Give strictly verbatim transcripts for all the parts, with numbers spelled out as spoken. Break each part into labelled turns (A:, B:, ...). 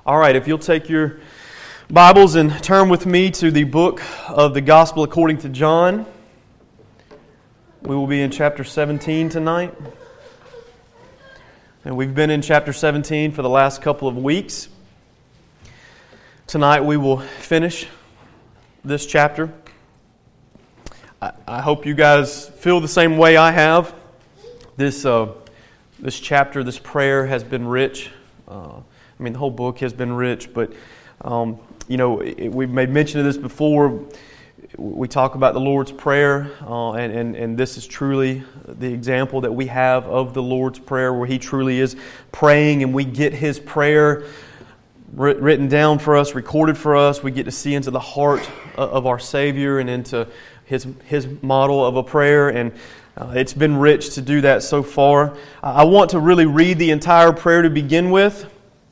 A: All right, if you'll take your Bibles and turn with me to the book of the Gospel according to John. We will be in chapter seventeen tonight. And we've been in chapter seventeen for the last couple of weeks. Tonight we will finish this chapter. I, I hope you guys feel the same way I have. This uh, this chapter, this prayer has been rich. Uh, I mean, the whole book has been rich, but, um, you know, it, we've made mention of this before. We talk about the Lord's Prayer, uh, and, and, and this is truly the example that we have of the Lord's Prayer, where He truly is praying, and we get His prayer written down for us, recorded for us. We get to see into the heart of our Savior and into His, His model of a prayer, and uh, it's been rich to do that so far. I want to really read the entire prayer to begin with,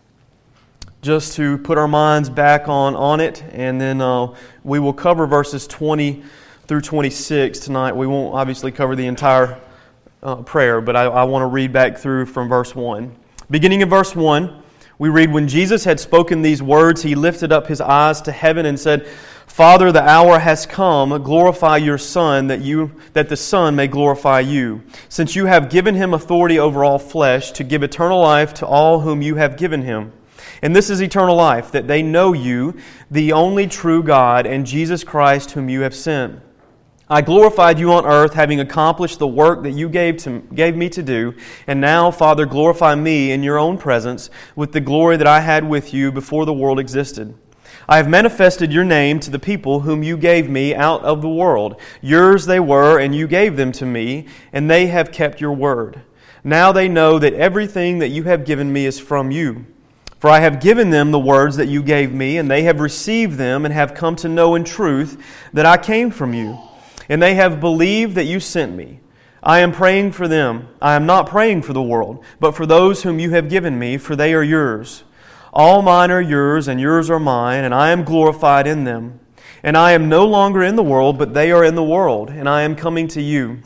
A: just to put our minds back on, on it, and then uh, we will cover verses twenty through twenty-six tonight. We won't obviously cover the entire uh, prayer, but I, I want to read back through from verse one. Beginning in verse one, we read, "When Jesus had spoken these words, He lifted up His eyes to heaven and said, 'Father, the hour has come. Glorify Your Son, that you that the Son may glorify You, since You have given Him authority over all flesh, to give eternal life to all whom You have given Him. And this is eternal life, that they know You, the only true God, and Jesus Christ whom You have sent. I glorified You on earth, having accomplished the work that You gave to gave me to do. And now, Father, glorify Me in Your own presence with the glory that I had with You before the world existed. I have manifested Your name to the people whom You gave Me out of the world. Yours they were, and You gave them to Me, and they have kept Your word. Now they know that everything that You have given Me is from You. For I have given them the words that You gave Me, and they have received them and have come to know in truth that I came from You. And they have believed that You sent Me. I am praying for them. I am not praying for the world, but for those whom You have given Me, for they are Yours. All mine are Yours, and Yours are mine, and I am glorified in them. And I am no longer in the world, but they are in the world, and I am coming to You.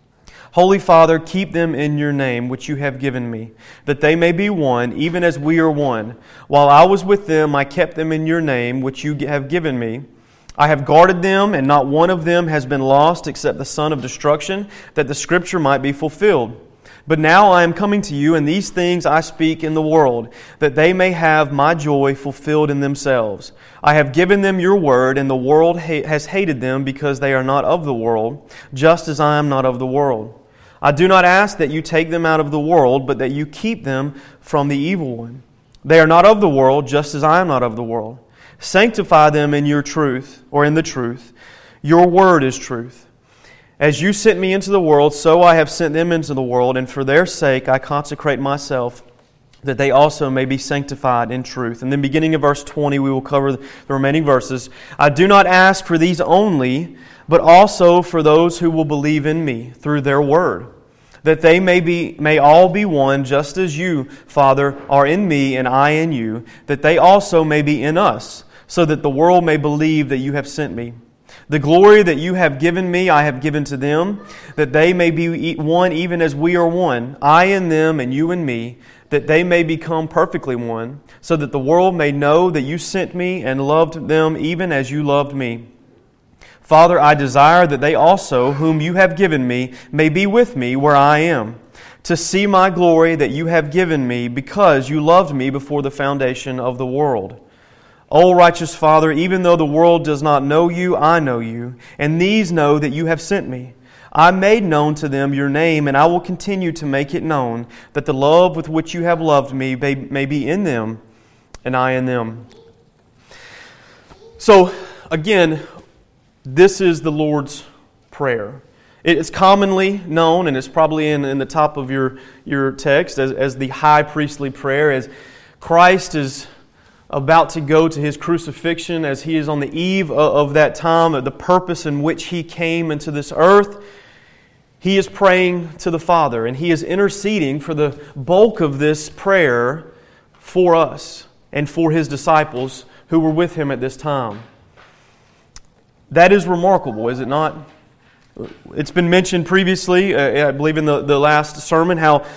A: Holy Father, keep them in Your name, which You have given Me, that they may be one, even as we are one. While I was with them, I kept them in Your name, which You have given Me. I have guarded them, and not one of them has been lost except the son of destruction, that the Scripture might be fulfilled. But now I am coming to You, and these things I speak in the world, that they may have My joy fulfilled in themselves. I have given them Your word, and the world ha- has hated them because they are not of the world, just as I am not of the world. I do not ask that You take them out of the world, but that You keep them from the evil one. They are not of the world, just as I am not of the world. Sanctify them in Your truth, or in the truth. Your word is truth. As You sent Me into the world, so I have sent them into the world, and for their sake I consecrate Myself, that they also may be sanctified in truth." And then beginning of verse twenty, we will cover the remaining verses. "I do not ask for these only, but also for those who will believe in Me through their word, that they may be may all be one, just as You, Father, are in Me and I in You, that they also may be in us, so that the world may believe that You have sent Me. The glory that You have given Me, I have given to them, that they may be one even as we are one, I in them and You in Me, that they may become perfectly one, so that the world may know that You sent Me and loved them even as You loved Me. Father, I desire that they also, whom You have given Me, may be with Me where I am, to see My glory that You have given Me, because You loved Me before the foundation of the world. O righteous Father, even though the world does not know You, I know You, and these know that You have sent Me. I made known to them Your name, and I will continue to make it known, that the love with which You have loved Me may, may be in them, and I in them." So, again, this is the Lord's Prayer. It is commonly known, and it's probably in, in the top of your, your text, as, as the high priestly prayer, as Christ is about to go to His crucifixion, as He is on the eve of, of that time, of the purpose in which He came into this earth. He is praying to the Father, and He is interceding for the bulk of this prayer for us and for His disciples who were with Him at this time. That is remarkable, is it not? It's been mentioned previously, uh, I believe in the, the last sermon, how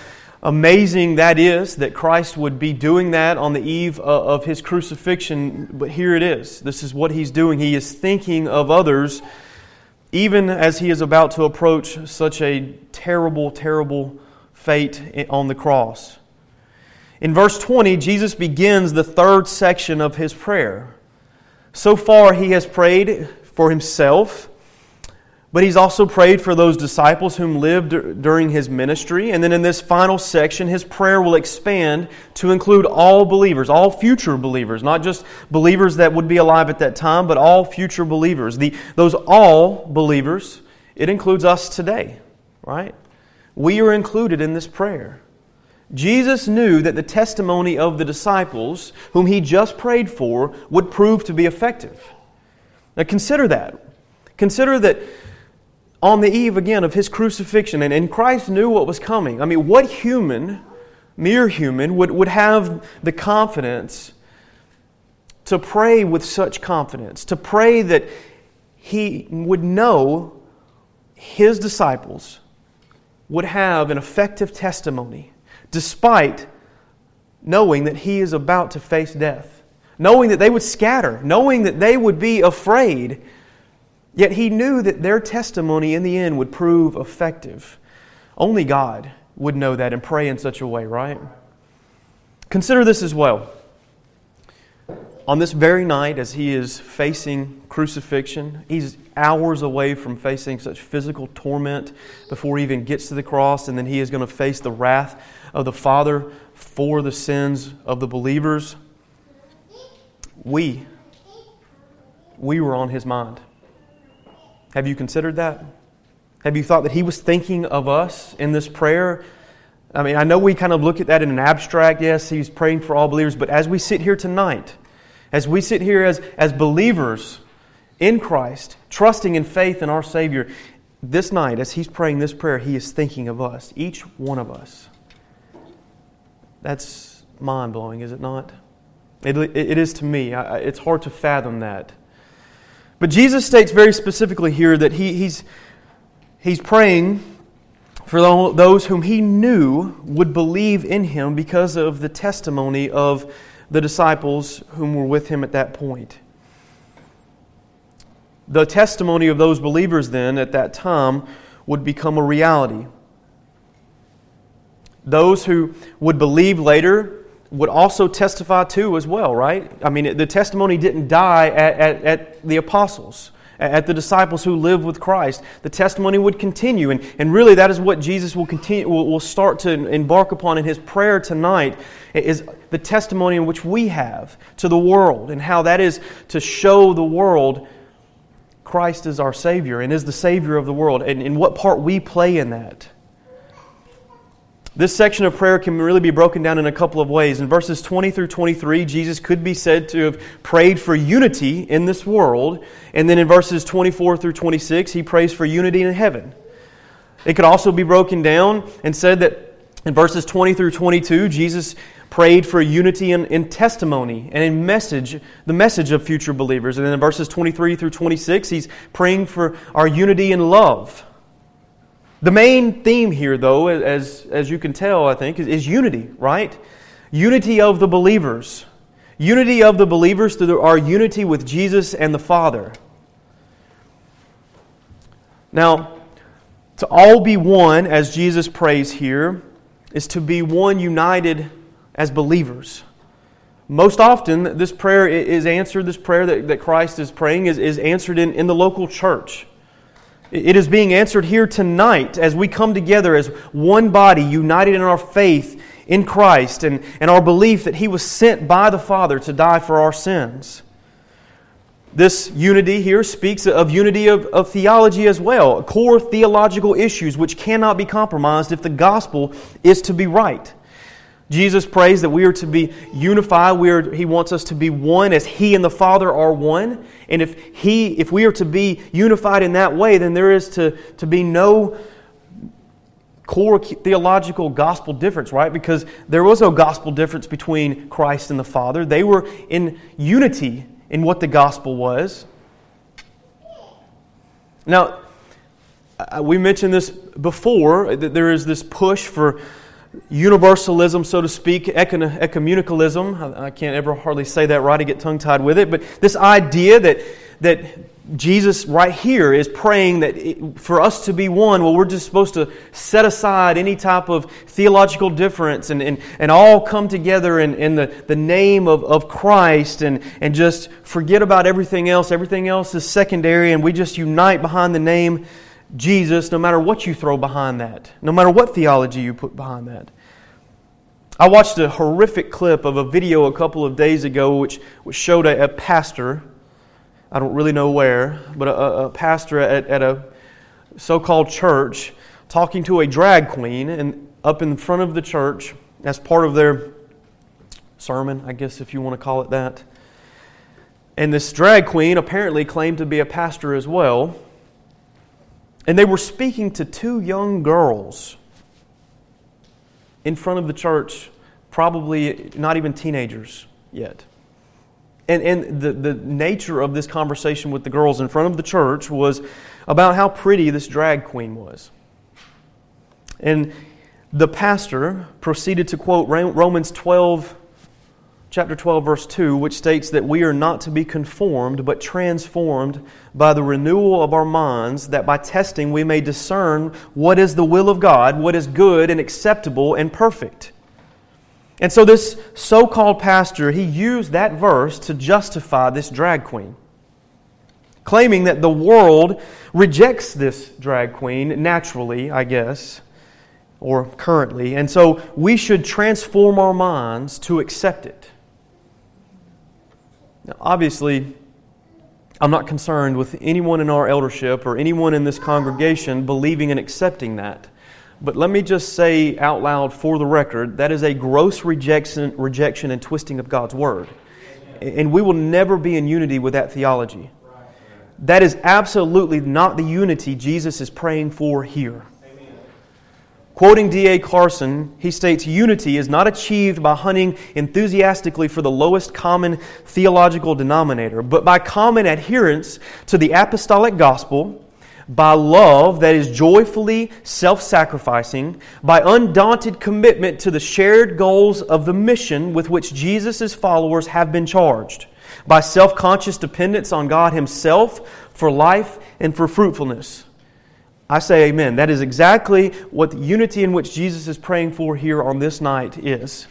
A: amazing that is, that Christ would be doing that on the eve of His crucifixion. But here it is. This is what He's doing. He is thinking of others, even as He is about to approach such a terrible, terrible fate on the cross. In verse twenty, Jesus begins the third section of His prayer. So far, He has prayed for Himself, but He's also prayed for those disciples whom lived during His ministry. And then in this final section, His prayer will expand to include all believers, all future believers, not just believers that would be alive at that time, but all future believers. The, those all believers, it includes us today, right? We are included in this prayer. Jesus knew that the testimony of the disciples, whom He just prayed for, would prove to be effective. Now consider that. Consider that on the eve, again, of His crucifixion, and, and Christ knew what was coming. I mean, what human, mere human, would, would have the confidence to pray with such confidence, to pray that he would know His disciples would have an effective testimony, despite knowing that He is about to face death, knowing that they would scatter, knowing that they would be afraid. Yet He knew that their testimony in the end would prove effective. Only God would know that and pray in such a way, right? Consider this as well. On this very night, as He is facing crucifixion, He's hours away from facing such physical torment before He even gets to the cross, and then He is going to face the wrath of the Father for the sins of the believers. We, we were on His mind. Have you considered that? Have you thought that He was thinking of us in this prayer? I mean, I know we kind of look at that in an abstract. Yes, He's praying for all believers. But as we sit here tonight, as we sit here as, as believers in Christ, trusting in faith in our Savior, this night, as He's praying this prayer, He is thinking of us, each one of us. That's mind-blowing, is it not? It, it is to me. I, it's hard to fathom that. But Jesus states very specifically here that he, He's, he's praying for those whom He knew would believe in Him because of the testimony of the disciples whom were with Him at that point. The testimony of those believers then at that time would become a reality. Those who would believe later would also testify too as well, right? I mean, the testimony didn't die at, at, at the apostles, at the disciples who lived with Christ. The testimony would continue, and, and really that is what Jesus will continue will, will start to embark upon in His prayer tonight, is the testimony in which we have to the world, and how that is to show the world Christ is our Savior and is the Savior of the world, and, and what part we play in that. This section of prayer can really be broken down in a couple of ways. In verses twenty through twenty-three, Jesus could be said to have prayed for unity in this world. And then in verses twenty-four through twenty-six, He prays for unity in heaven. It could also be broken down and said that in verses twenty through twenty-two, Jesus prayed for unity in, in testimony and in message, the message of future believers. And then in verses twenty-three through twenty-six, He's praying for our unity in love. The main theme here, though, as, as you can tell, I think, is, is unity, right? Unity of the believers. Unity of the believers through our unity with Jesus and the Father. Now, to all be one, as Jesus prays here, is to be one united as believers. Most often, this prayer is answered, this prayer that, that Christ is praying is, is answered in, in the local church. It is being answered here tonight as we come together as one body, united in our faith in Christ and, and our belief that He was sent by the Father to die for our sins. This unity here speaks of unity of, of theology as well, core theological issues which cannot be compromised if the gospel is to be right. Jesus prays that we are to be unified. We are, He wants us to be one as He and the Father are one. And if He, if we are to be unified in that way, then there is to, to be no core theological gospel difference, right? Because there was no gospel difference between Christ and the Father. They were in unity in what the gospel was. Now, we mentioned this before, that there is this push for universalism, so to speak, econ- ecumenicalism. I, I can't ever hardly say that right. I get tongue-tied with it. But this idea that that Jesus right here is praying that it, for us to be one, well, we're just supposed to set aside any type of theological difference and, and, and all come together in, in the, the name of, of Christ and, and just forget about everything else. Everything else is secondary, and we just unite behind the name Jesus, no matter what you throw behind that, no matter what theology you put behind that. I watched a horrific clip of a video a couple of days ago which, which showed a, a pastor, I don't really know where, but a, a pastor at, at a so-called church talking to a drag queen and up in front of the church as part of their sermon, I guess if you want to call it that. And this drag queen apparently claimed to be a pastor as well. And they were speaking to two young girls in front of the church, probably not even teenagers yet. And, and the, the nature of this conversation with the girls in front of the church was about how pretty this drag queen was. And the pastor proceeded to quote Romans twelve, chapter twelve, verse two, which states that we are not to be conformed, but transformed by the renewal of our minds, that by testing we may discern what is the will of God, what is good and acceptable and perfect. And so this so-called pastor, he used that verse to justify this drag queen, claiming that the world rejects this drag queen naturally, I guess, or currently, and so we should transform our minds to accept it. Now, obviously, I'm not concerned with anyone in our eldership or anyone in this congregation believing and accepting that. But let me just say out loud for the record, that is a gross rejection, rejection and twisting of God's Word. And we will never be in unity with that theology. That is absolutely not the unity Jesus is praying for here. Quoting D A Carson, he states, "Unity is not achieved by hunting enthusiastically for the lowest common theological denominator, but by common adherence to the apostolic gospel, by love that is joyfully self-sacrificing, by undaunted commitment to the shared goals of the mission with which Jesus' followers have been charged, by self-conscious dependence on God Himself for life and for fruitfulness." I say amen. That is exactly what the unity in which Jesus is praying for here on this night is.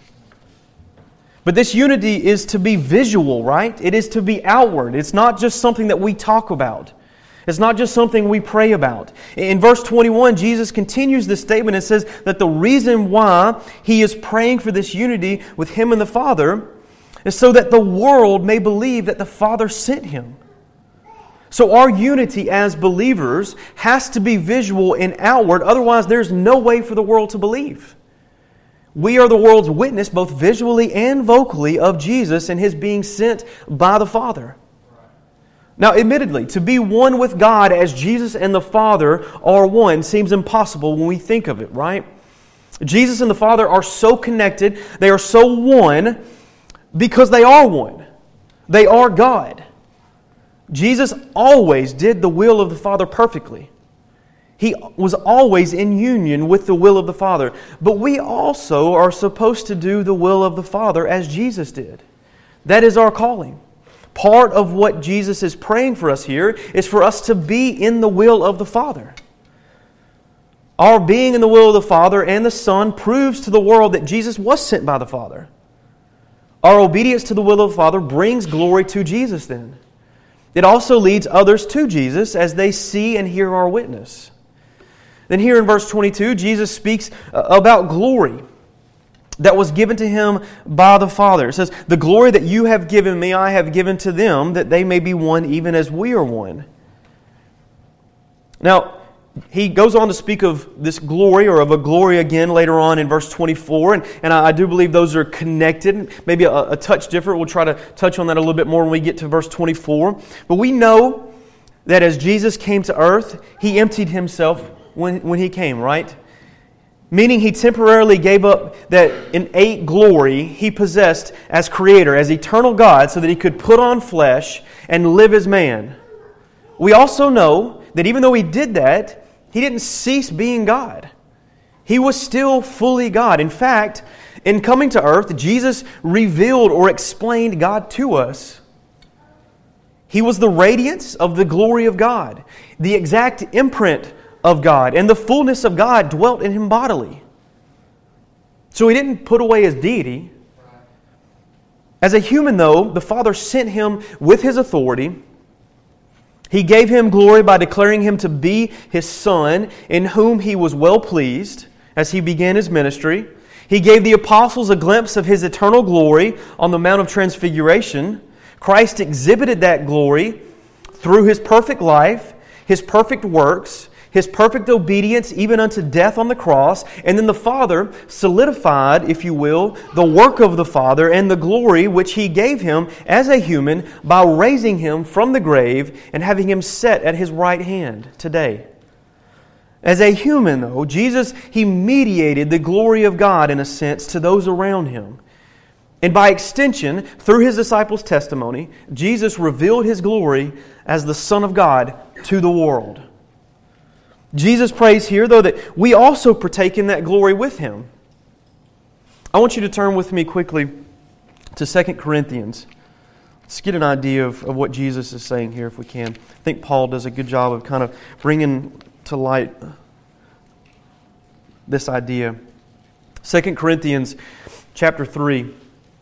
A: But this unity is to be visual, right? It is to be outward. It's not just something that we talk about. It's not just something we pray about. In verse twenty-one, Jesus continues this statement and says that the reason why He is praying for this unity with Him and the Father is so that the world may believe that the Father sent Him. So our unity as believers has to be visual and outward, otherwise there's no way for the world to believe. We are the world's witness, both visually and vocally, of Jesus and His being sent by the Father. Now, admittedly, to be one with God as Jesus and the Father are one seems impossible when we think of it, right? Jesus and the Father are so connected, they are so one because they are one. They are God. Jesus always did the will of the Father perfectly. He was always in union with the will of the Father. But we also are supposed to do the will of the Father as Jesus did. That is our calling. Part of what Jesus is praying for us here is for us to be in the will of the Father. Our being in the will of the Father and the Son proves to the world that Jesus was sent by the Father. Our obedience to the will of the Father brings glory to Jesus then. It also leads others to Jesus as they see and hear our witness. Then here in verse twenty-two, Jesus speaks about glory that was given to Him by the Father. It says, "The glory that you have given me, I have given to them, that they may be one even as we are one." Now, He goes on to speak of this glory, or of a glory again later on in verse twenty-four. And, and I do believe those are connected, maybe a, a touch different. We'll try to touch on that a little bit more when we get to verse twenty-four. But we know that as Jesus came to earth, He emptied Himself when, when He came, right? Meaning He temporarily gave up that innate glory He possessed as Creator, as eternal God, so that He could put on flesh and live as man. We also know that even though He did that, He didn't cease being God. He was still fully God. In fact, in coming to earth, Jesus revealed or explained God to us. He was the radiance of the glory of God, the exact imprint of God, and the fullness of God dwelt in Him bodily. So He didn't put away His deity. As a human, though, the Father sent Him with His authority. He gave Him glory by declaring Him to be His Son, in whom He was well pleased as He began His ministry. He gave the apostles a glimpse of His eternal glory on the Mount of Transfiguration. Christ exhibited that glory through His perfect life, His perfect works, His perfect obedience even unto death on the cross. And then the Father solidified, if you will, the work of the Father and the glory which He gave Him as a human by raising Him from the grave and having Him set at His right hand today. As a human, though, Jesus, He mediated the glory of God, in a sense, to those around Him. And by extension, through His disciples' testimony, Jesus revealed His glory as the Son of God to the world. Jesus prays here, though, that we also partake in that glory with Him. I want you to turn with me quickly to Second Corinthians. Let's get an idea of, of what Jesus is saying here, if we can. I think Paul does a good job of kind of bringing to light this idea. Second Corinthians chapter three.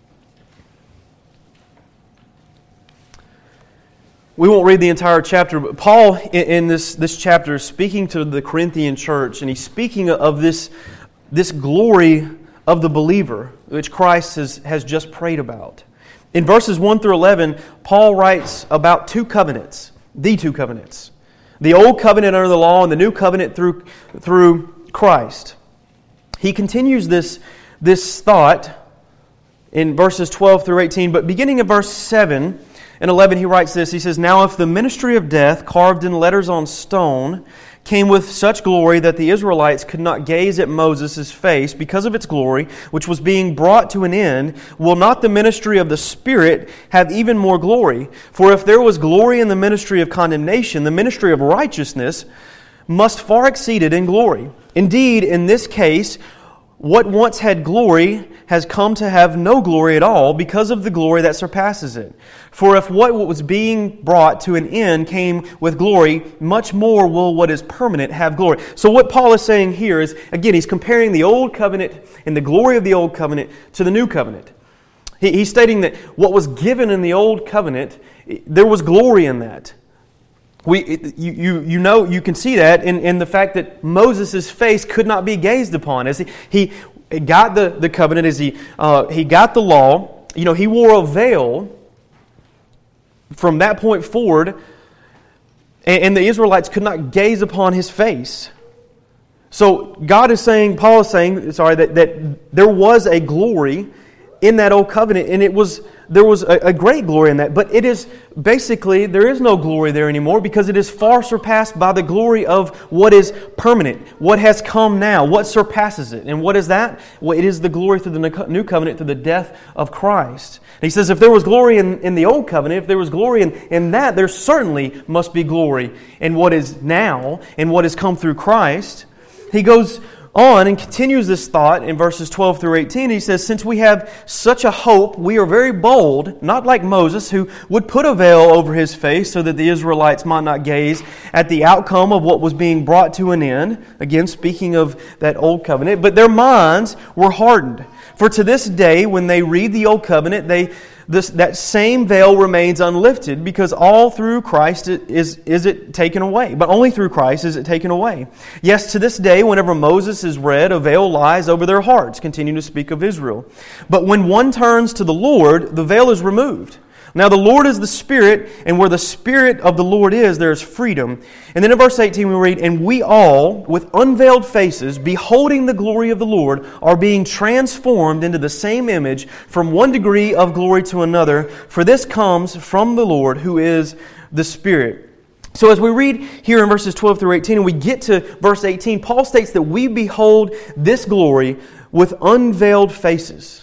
A: We won't read the entire chapter, but Paul in this, this chapter is speaking to the Corinthian church, and he's speaking of this, this glory of the believer, which Christ has, has just prayed about. In verses one through eleven, Paul writes about two covenants, the two covenants. The old covenant under the law and the new covenant through, through Christ. He continues this, this thought in verses twelve through eighteen, but beginning of verse seven and eleven, he writes this. He says, "Now if the ministry of death, carved in letters on stone, came with such glory that the Israelites could not gaze at Moses' face because of its glory, which was being brought to an end, will not the ministry of the Spirit have even more glory? For if there was glory in the ministry of condemnation, the ministry of righteousness must far exceed it in glory. Indeed, in this case, what once had glory has come to have no glory at all because of the glory that surpasses it. For if what was being brought to an end came with glory, much more will what is permanent have glory." So what Paul is saying here is, again, he's comparing the old covenant and the glory of the old covenant to the new covenant. He, he's stating that what was given in the old covenant, there was glory in that. We, you, you, you know, you can see that in, in the fact that Moses' face could not be gazed upon. As he, he got the, the covenant, as he, uh, he got the law, you know, he wore a veil from that point forward, and, and the Israelites could not gaze upon his face. So God is saying, Paul is saying, sorry, that, that there was a glory in that old covenant, and it was there was a, a great glory in that, but it is basically, there is no glory there anymore because it is far surpassed by the glory of what is permanent, what has come now, what surpasses it. And what is that? Well, it is the glory through the new covenant, through the death of Christ. And he says if there was glory in, in the old covenant, if there was glory in, in that, there certainly must be glory in what is now and what has come through Christ. He goes on and continues this thought in verses twelve through eighteen. He says, "Since we have such a hope, we are very bold, not like Moses, who would put a veil over his face so that the Israelites might not gaze at the outcome of what was being brought to an end." Again, speaking of that old covenant. "But their minds were hardened. For to this day, when they read the old covenant, they this that same veil remains unlifted, because all through Christ is, is it taken away. But only through Christ is it taken away. Yes, to this day, whenever Moses is read, a veil lies over their hearts," continuing to speak of Israel. "But when one turns to the Lord, the veil is removed. Now the Lord is the Spirit, and where the Spirit of the Lord is, there is freedom." And then in verse eighteen we read, "And we all, with unveiled faces, beholding the glory of the Lord, are being transformed into the same image from one degree of glory to another. For this comes from the Lord, who is the Spirit." So as we read here in verses twelve through eighteen, and we get to verse eighteen, Paul states that we behold this glory with unveiled faces.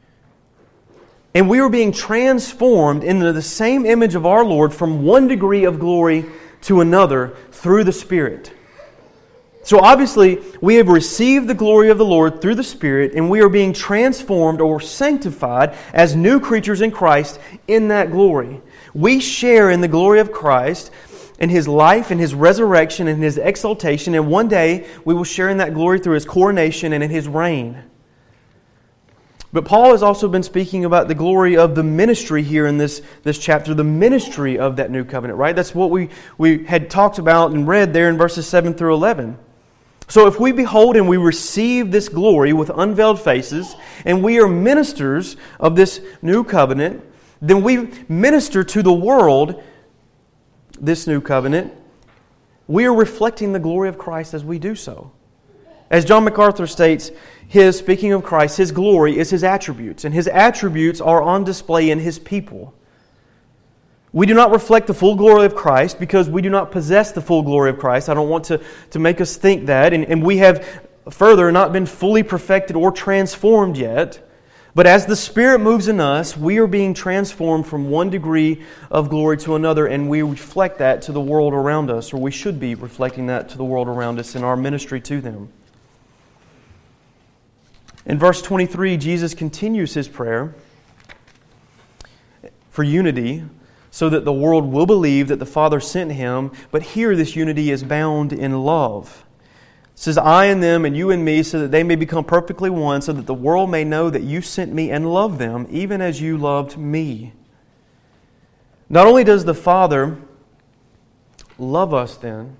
A: And we are being transformed into the same image of our Lord from one degree of glory to another through the Spirit. So obviously, we have received the glory of the Lord through the Spirit, and we are being transformed or sanctified as new creatures in Christ in that glory. We share in the glory of Christ, in His life, in His resurrection, in His exaltation, and one day we will share in that glory through His coronation and in His reign. But Paul has also been speaking about the glory of the ministry here in this, this chapter, the ministry of that new covenant, right? That's what we, we had talked about and read there in verses seven through eleven. So if we behold and we receive this glory with unveiled faces, and we are ministers of this new covenant, then we minister to the world this new covenant. We are reflecting the glory of Christ as we do so. As John MacArthur states, his, speaking of Christ, His glory is His attributes, and His attributes are on display in His people. We do not reflect the full glory of Christ because we do not possess the full glory of Christ. I don't want to, to make us think that. And, and we have further not been fully perfected or transformed yet. But as the Spirit moves in us, we are being transformed from one degree of glory to another, and we reflect that to the world around us, or we should be reflecting that to the world around us in our ministry to them. In verse twenty-three, Jesus continues His prayer for unity, so that the world will believe that the Father sent Him. But here this unity is bound in love. It says, I and them and you and me, so that they may become perfectly one, so that the world may know that you sent me and loved them, even as you loved me. Not only does the Father love us then,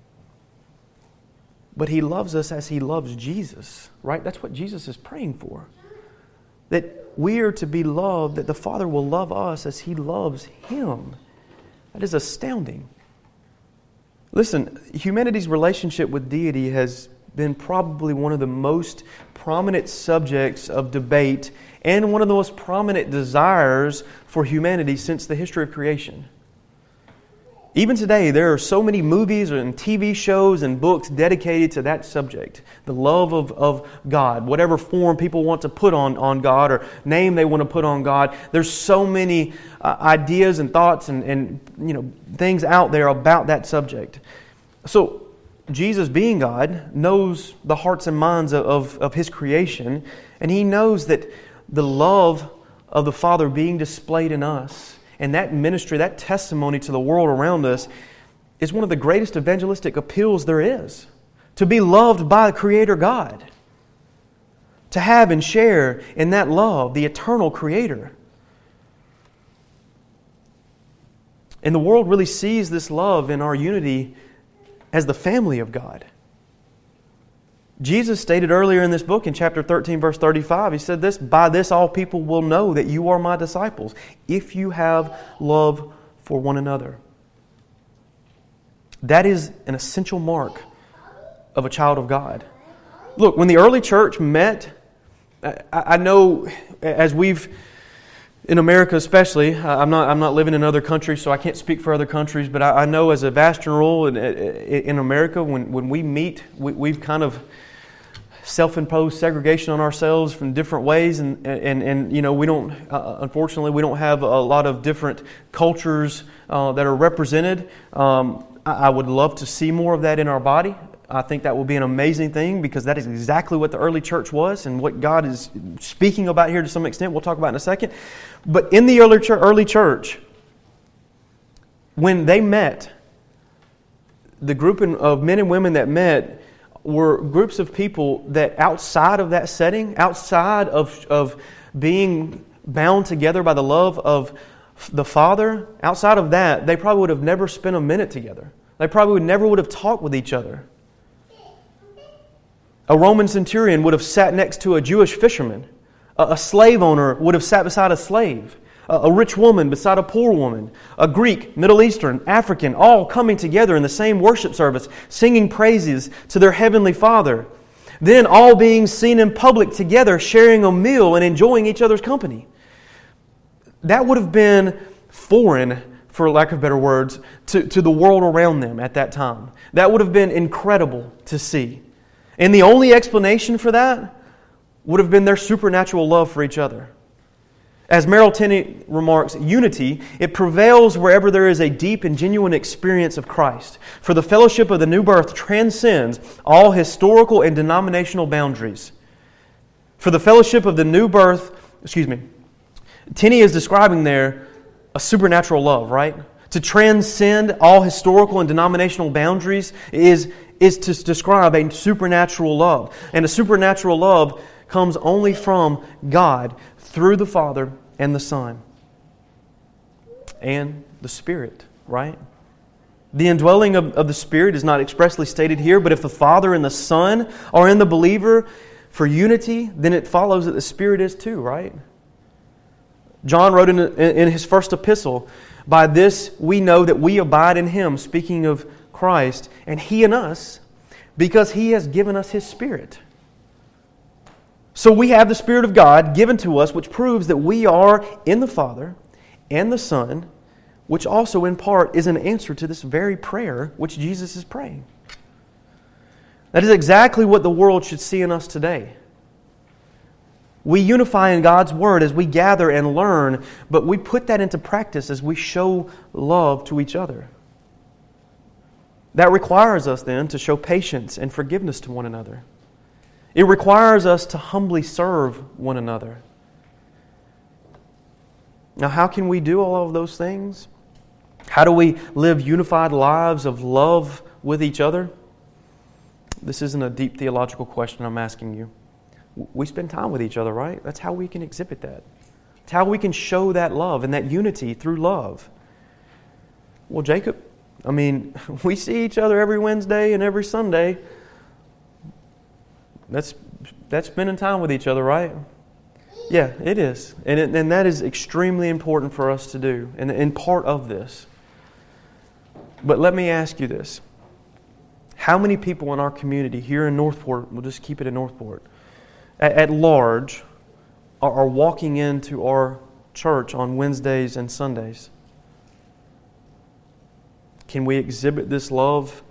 A: but He loves us as He loves Jesus, right? That's what Jesus is praying for. That we are to be loved, that the Father will love us as He loves Him. That is astounding. Listen, humanity's relationship with deity has been probably one of the most prominent subjects of debate and one of the most prominent desires for humanity since the history of creation. Even today, there are so many movies and T V shows and books dedicated to that subject. The love of, of God, whatever form people want to put on, on God or name they want to put on God. There's so many uh, ideas and thoughts and, and you know things out there about that subject. So, Jesus, being God, knows the hearts and minds of, of, of His creation, and He knows that the love of the Father being displayed in us, and that ministry, that testimony to the world around us, is one of the greatest evangelistic appeals there is. To be loved by the Creator God. To have and share in that love, the eternal Creator. And the world really sees this love in our unity as the family of God. Jesus stated earlier in this book, in chapter thirteen, verse thirty-five, He said this, by this all people will know that you are my disciples, if you have love for one another. That is an essential mark of a child of God. Look, when the early church met, I, I know as we've, in America especially, I'm not I'm not living in other countries, so I can't speak for other countries, but I, I know as a vast rule in, in America, when, when we meet, we, we've kind of self-imposed segregation on ourselves from different ways, and and and you know we don't uh, unfortunately we don't have a lot of different cultures uh, that are represented. Um, I, I would love to see more of that in our body. I think that will be an amazing thing because that is exactly what the early church was and what God is speaking about here to some extent. We'll talk about in a second. But in the early church, early church, when they met, the group of men and women that met were groups of people that outside of that setting, outside of, of being bound together by the love of the Father, outside of that, they probably would have never spent a minute together. They probably would never would have talked with each other. A Roman centurion would have sat next to a Jewish fisherman. A slave owner would have sat beside a slave. A rich woman beside a poor woman. A Greek, Middle Eastern, African, all coming together in the same worship service, singing praises to their heavenly Father. Then all being seen in public together, sharing a meal and enjoying each other's company. That would have been foreign, for lack of better words, to, to the world around them at that time. That would have been incredible to see. And the only explanation for that would have been their supernatural love for each other. As Merrill Tenney remarks, unity, it prevails wherever there is a deep and genuine experience of Christ. For the fellowship of the new birth transcends all historical and denominational boundaries. For the fellowship of the new birth, excuse me, Tenney is describing there a supernatural love, right? To transcend all historical and denominational boundaries is, is to describe a supernatural love. And a supernatural love comes only from God through the Father and the Son and the Spirit, right? The indwelling of, of the Spirit is not expressly stated here, but if the Father and the Son are in the believer for unity, then it follows that the Spirit is too, right? John wrote in, in his first epistle, "By this we know that we abide in Him," speaking of Christ, "and He in us, because He has given us His Spirit." So we have the Spirit of God given to us, which proves that we are in the Father and the Son, which also in part is an answer to this very prayer which Jesus is praying. That is exactly what the world should see in us today. We unify in God's Word as we gather and learn, but we put that into practice as we show love to each other. That requires us then to show patience and forgiveness to one another. It requires us to humbly serve one another. Now, how can we do all of those things? How do we live unified lives of love with each other? This isn't a deep theological question I'm asking you. We spend time with each other, right? That's how we can exhibit that. It's how we can show that love and that unity through love. Well, Jacob, I mean, we see each other every Wednesday and every Sunday. That's that's spending time with each other, right? Yeah, it is. And, it, and that is extremely important for us to do, and, and part of this. But let me ask you this. How many people in our community here in Northport, we'll just keep it in Northport, at, at large, are, are walking into our church on Wednesdays and Sundays? Can we exhibit this love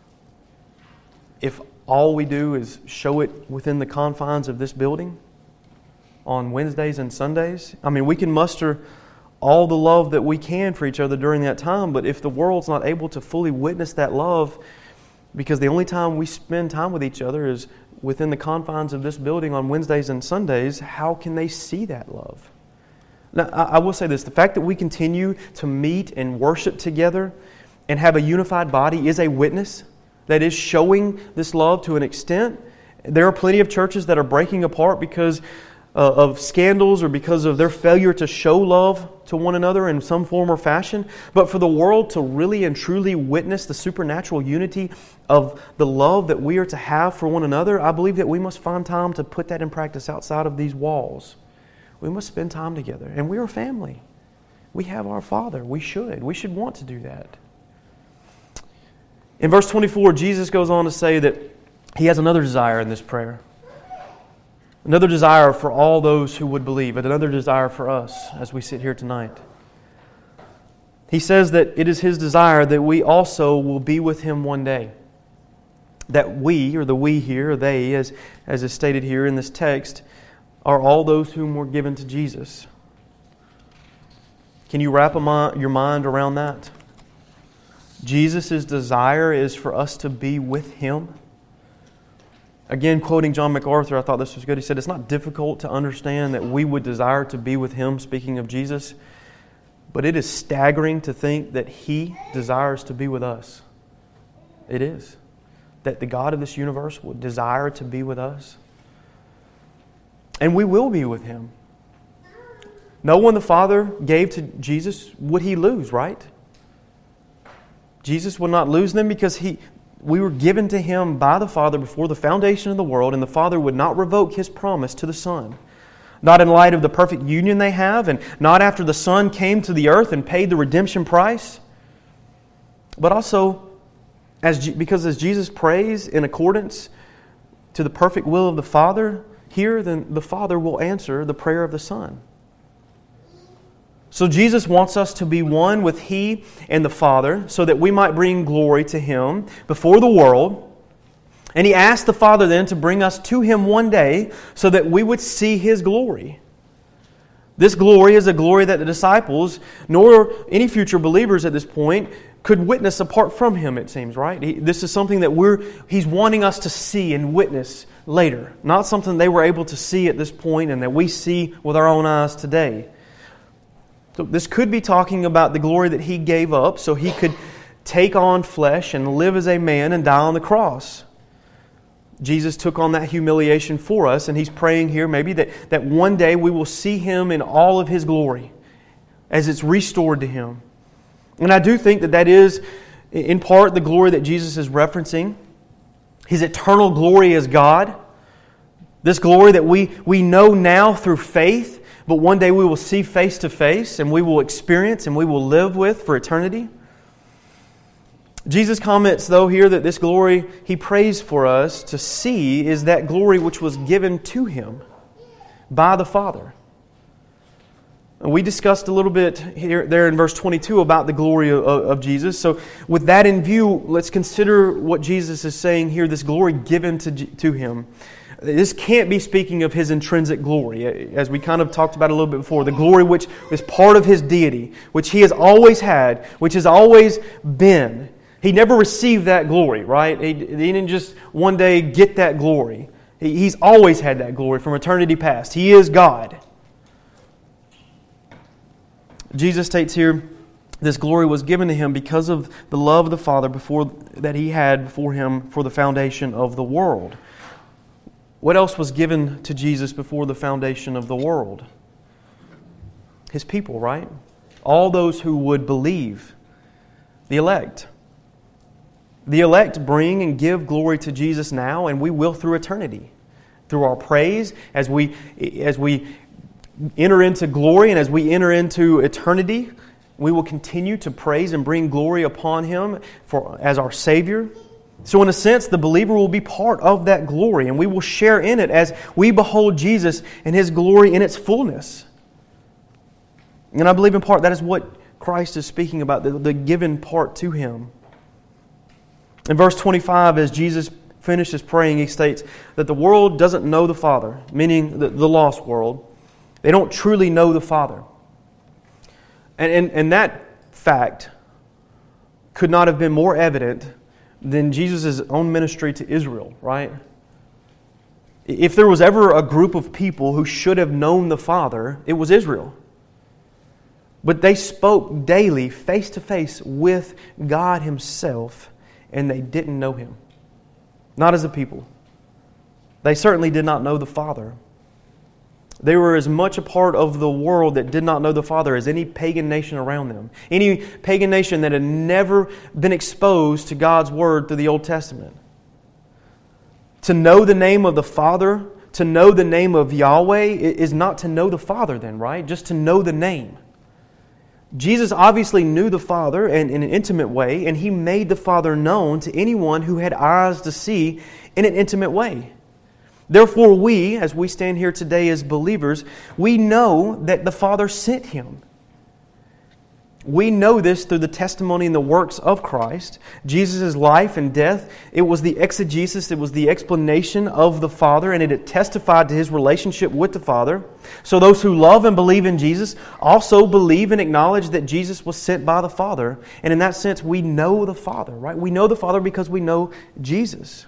A: if all we do is show it within the confines of this building on Wednesdays and Sundays? I mean, we can muster all the love that we can for each other during that time, but if the world's not able to fully witness that love, because the only time we spend time with each other is within the confines of this building on Wednesdays and Sundays, how can they see that love? Now, I will say this. The fact that we continue to meet and worship together and have a unified body is a witness that is showing this love to an extent. There are plenty of churches that are breaking apart because uh, of scandals or because of their failure to show love to one another in some form or fashion. But for the world to really and truly witness the supernatural unity of the love that we are to have for one another, I believe that we must find time to put that in practice outside of these walls. We must spend time together. And we are family. We have our Father. We should. We should want to do that. In verse twenty-four, Jesus goes on to say that He has another desire in this prayer. Another desire for all those who would believe, and another desire for us as we sit here tonight. He says that it is His desire that we also will be with Him one day. That we, or the we here, or they, as, as is stated here in this text, are all those whom were given to Jesus. Can you wrap a mi- your mind around that? Jesus' desire is for us to be with Him. Again, quoting John MacArthur, I thought this was good. He said, it's not difficult to understand that we would desire to be with Him, speaking of Jesus, but it is staggering to think that He desires to be with us. It is. That the God of this universe would desire to be with us. And we will be with Him. No one the Father gave to Jesus would He lose, right? Jesus would not lose them because he, we were given to Him by the Father before the foundation of the world, and the Father would not revoke His promise to the Son. Not in light of the perfect union they have, and not after the Son came to the earth and paid the redemption price, but also as because as Jesus prays in accordance to the perfect will of the Father, here then the Father will answer the prayer of the Son. So Jesus wants us to be one with He and the Father so that we might bring glory to Him before the world. And He asked the Father then to bring us to Him one day so that we would see His glory. This glory is a glory that the disciples, nor any future believers at this point, could witness apart from Him, it seems, right? He, this is something that we're He's wanting us to see and witness later. Not something they were able to see at this point and that we see with our own eyes today. So this could be talking about the glory that He gave up so He could take on flesh and live as a man and die on the cross. Jesus took on that humiliation for us, and He's praying here maybe that, that one day we will see Him in all of His glory as it's restored to Him. And I do think that that is, in part, the glory that Jesus is referencing. His eternal glory as God. This glory that we, we know now through faith, but one day we will see face to face, and we will experience and we will live with for eternity. Jesus comments, though, here that this glory He prays for us to see is that glory which was given to Him by the Father. And we discussed a little bit here, there in verse twenty-two about the glory of, of Jesus. So with that in view, let's consider what Jesus is saying here, this glory given to, to Him. This can't be speaking of His intrinsic glory, as we kind of talked about a little bit before. The glory which is part of His deity, which He has always had, which has always been. He never received that glory, right? He, he didn't just one day get that glory. He, he's always had that glory from eternity past. He is God. Jesus states here, this glory was given to Him because of the love of the Father before that He had for Him for the foundation of the world. What else was given to Jesus before the foundation of the world? His people, right? All those who would believe. The elect. The elect bring and give glory to Jesus now, and we will through eternity. Through our praise, as we as we enter into glory and as we enter into eternity, we will continue to praise and bring glory upon Him for as our Savior. So in a sense, the believer will be part of that glory, and we will share in it as we behold Jesus and His glory in its fullness. And I believe in part that is what Christ is speaking about, the, the given part to Him. In verse twenty-five, as Jesus finishes praying, He states that the world doesn't know the Father, meaning the, the lost world. They don't truly know the Father. And, and, and that fact could not have been more evident than Jesus' own ministry to Israel, right? If there was ever a group of people who should have known the Father, it was Israel. But they spoke daily, face to face with God Himself, and they didn't know Him. Not as a people. They certainly did not know the Father. They were as much a part of the world that did not know the Father as any pagan nation around them. Any pagan nation that had never been exposed to God's Word through the Old Testament. To know the name of the Father, to know the name of Yahweh, is not to know the Father then, right? Just to know the name. Jesus obviously knew the Father in, in an intimate way, and He made the Father known to anyone who had eyes to see in an intimate way. Therefore we, as we stand here today as believers, we know that the Father sent Him. We know this through the testimony and the works of Christ. Jesus' life and death, it was the exegesis, it was the explanation of the Father, and it had testified to His relationship with the Father. So those who love and believe in Jesus also believe and acknowledge that Jesus was sent by the Father. And in that sense, we know the Father, right? We know the Father because we know Jesus.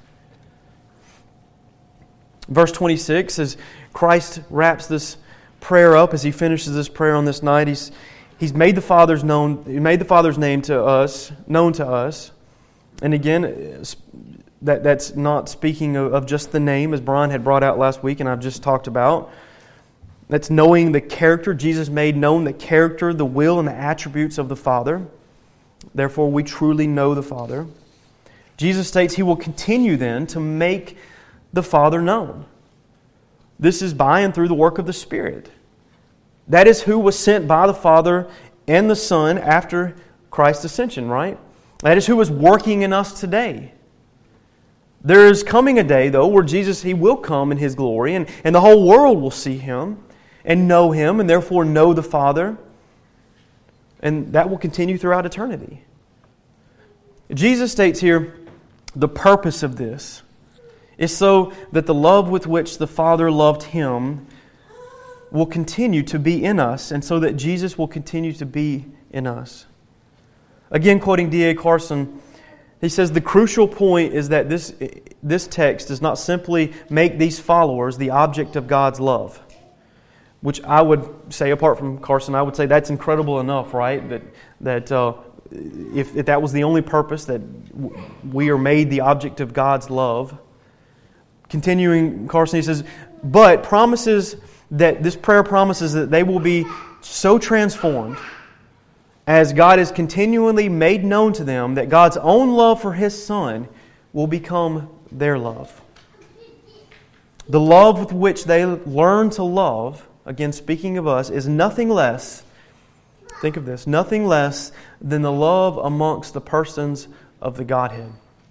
A: Verse twenty-six, as Christ wraps this prayer up, as He finishes this prayer on this night, He's He's made the Father's known. He made the Father's name to us, known to us. And again, that that's not speaking of, of just the name, as Brian had brought out last week, and I've just talked about. That's knowing the character. Jesus made known the character, the will, and the attributes of the Father. Therefore, we truly know the Father. Jesus states He will continue then to make the Father known. This is by and through the work of the Spirit. That is who was sent by the Father and the Son after Christ's ascension, right? That is who is working in us today. There is coming a day, though, where Jesus, He will come in His glory, and, and the whole world will see Him and know Him, and therefore know the Father. And that will continue throughout eternity. Jesus states here, the purpose of this is so that the love with which the Father loved Him will continue to be in us, and so that Jesus will continue to be in us. Again, quoting D A Carson, he says, the crucial point is that this, this text does not simply make these followers the object of God's love. Which I would say, apart from Carson, I would say that's incredible enough, right? That that uh, if, if that was the only purpose, that we are made the object of God's love. Continuing, Carson, he says, but promises that this prayer promises that they will be so transformed as God is continually made known to them that God's own love for His Son will become their love. The love with which they learn to love, again speaking of us, is nothing less, think of this, nothing less than the love amongst the persons of the Godhead.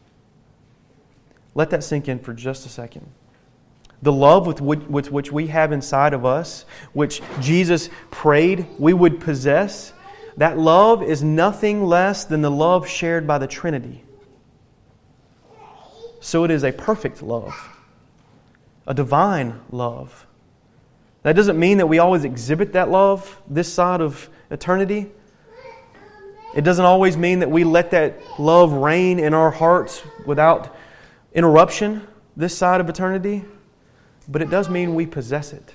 A: Let that sink in for just a second. The love with which, with which we have inside of us, which Jesus prayed we would possess, that love is nothing less than the love shared by the Trinity. So it is a perfect love, a divine love. That doesn't mean that we always exhibit that love this side of eternity. It doesn't always mean that we let that love reign in our hearts without interruption this side of eternity. But it does mean we possess it.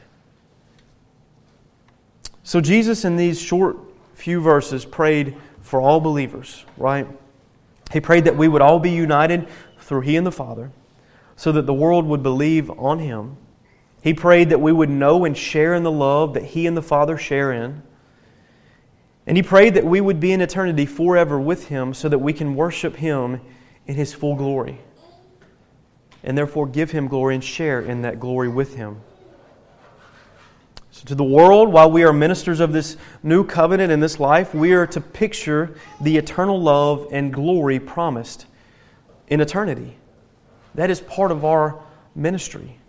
A: So Jesus, in these short few verses, prayed for all believers, right? He prayed that we would all be united through He and the Father, so that the world would believe on Him. He prayed that we would know and share in the love that He and the Father share in. And He prayed that we would be in eternity forever with Him, so that we can worship Him in His full glory, and therefore give Him glory and share in that glory with Him. So to the world, while we are ministers of this new covenant in this life, we are to picture the eternal love and glory promised in eternity. That is part of our ministry.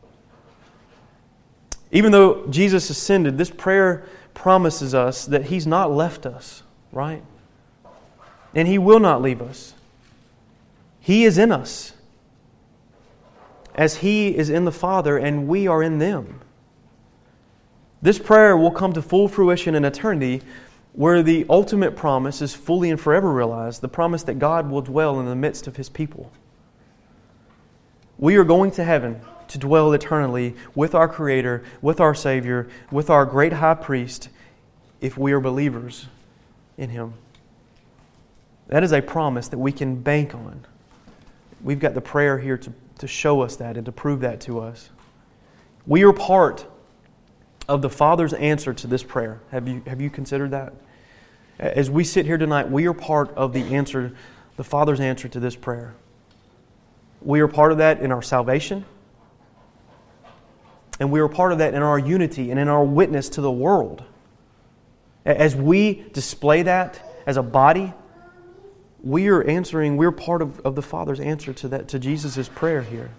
A: Even though Jesus ascended, this prayer promises us that He's not left us, right? And He will not leave us. He is in us, as He is in the Father and we are in them. This prayer will come to full fruition in eternity, where the ultimate promise is fully and forever realized, the promise that God will dwell in the midst of His people. We are going to heaven to dwell eternally with our Creator, with our Savior, with our great High Priest, if we are believers in Him. That is a promise that we can bank on. We've got the prayer here to, to show us that and to prove that to us. We are part of the Father's answer to this prayer. Have you, have you considered that? As we sit here tonight, we are part of the answer, the Father's answer to this prayer. We are part of that in our salvation. And we are part of that in our unity and in our witness to the world. As we display that as a body, we are answering, we're part of, of the Father's answer to that, to Jesus' prayer here.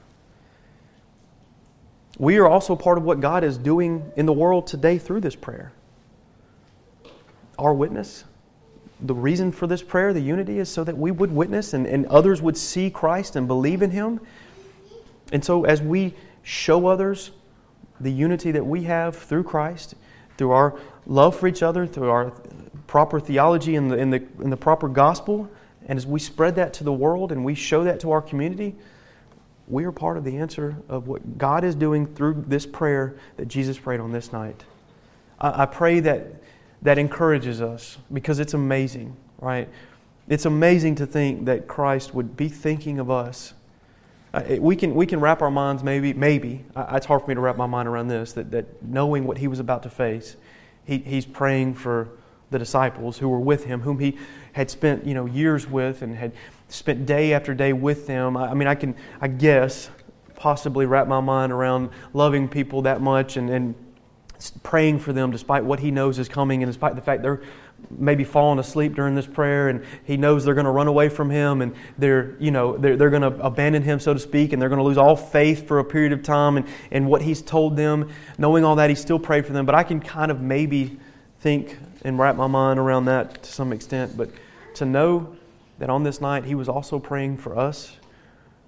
A: We are also part of what God is doing in the world today through this prayer. Our witness, the reason for this prayer, the unity, is so that we would witness and, and others would see Christ and believe in Him. And so as we show others the unity that we have through Christ, through our love for each other, through our proper theology and the, in the, in the proper gospel, and as we spread that to the world and we show that to our community, we are part of the answer of what God is doing through this prayer that Jesus prayed on this night. I, I pray that that encourages us, because it's amazing, right? It's amazing to think that Christ would be thinking of us. Uh, it, we can we can wrap our minds maybe maybe uh, it's hard for me to wrap my mind around this, that that knowing what He was about to face, he he's praying for the disciples who were with Him, whom He had spent you know years with and had spent day after day with them. I, I mean, I can I guess possibly wrap my mind around loving people that much and and praying for them despite what He knows is coming, and despite the fact they're maybe falling asleep during this prayer, and He knows they're going to run away from Him, and they're you know they're, they're going to abandon Him, so to speak, and they're going to lose all faith for a period of time and, and what He's told them. Knowing all that, He still prayed for them. But I can kind of maybe think and wrap my mind around that to some extent. But to know that on this night He was also praying for us,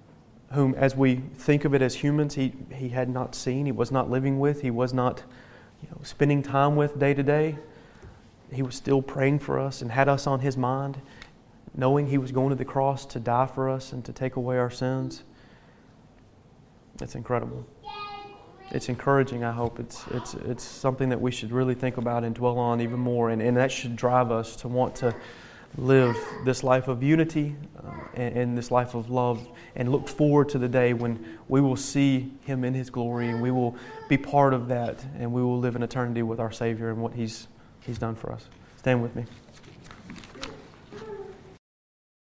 A: whom as we think of it as humans, He, he had not seen, He was not living with, He was not you know, spending time with day to day, He was still praying for us and had us on His mind, knowing He was going to the cross to die for us and to take away our sins. It's incredible. It's encouraging, I hope. It's it's it's something that we should really think about and dwell on even more. And, and that should drive us to want to live this life of unity uh, and, and this life of love, and look forward to the day when we will see Him in His glory, and we will be part of that, and we will live in eternity with our Savior and what He's He's done for us. Stand with me.